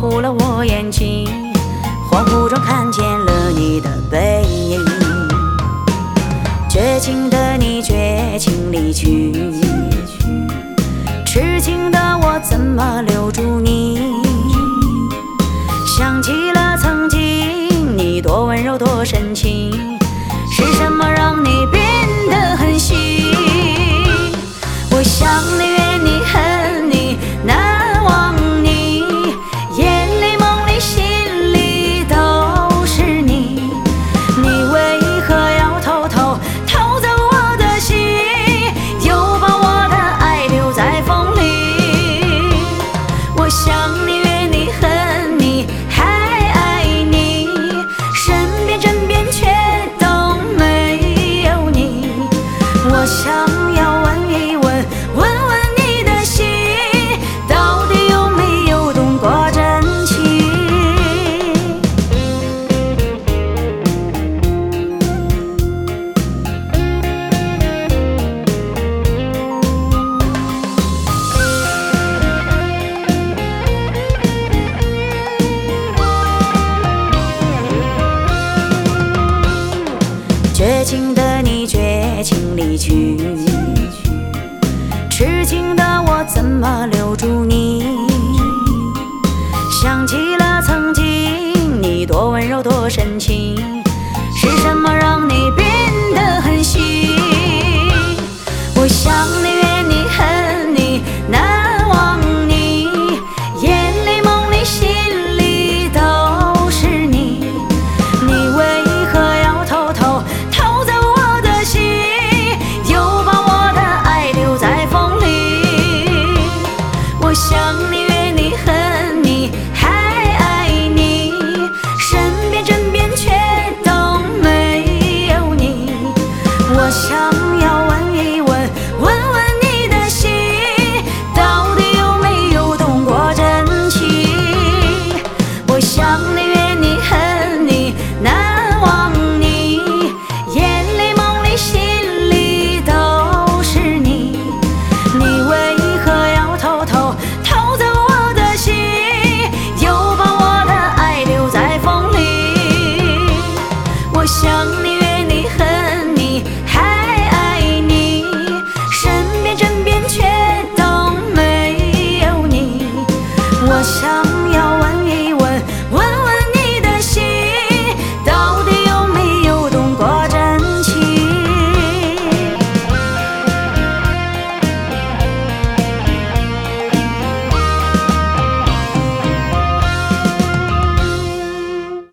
糊了我眼睛，恍惚中看见了你的背影。绝情的你绝情离去，痴情的我怎么留住你？想起了曾经你多温柔多深情，是什么让你变得狠心？我想你怨你恨你难忘你，夜里梦里心里都是你，你为何要偷偷偷走我的心，又把我的爱留在风里？我想你怨你恨你还爱你，身边枕边却都没有你。我想要问一问，问问你的心，到底有没有动过真情？绝情的你绝情离去，痴情的我怎么留住你？想起了曾经你多温柔多深情，是什么让你变得狠心？我想你怨你恨你难忘你，夜里梦里心里都是你，你为何要偷偷偷走我的心，又把我的爱留在风里？我想你怨你恨你还爱你，身边枕边却都没有你。我想要问一问，问问你的心，到底有没有动过真情？我想你怨你恨你难忘你，夜里梦里心里都是你，你为何要偷偷偷走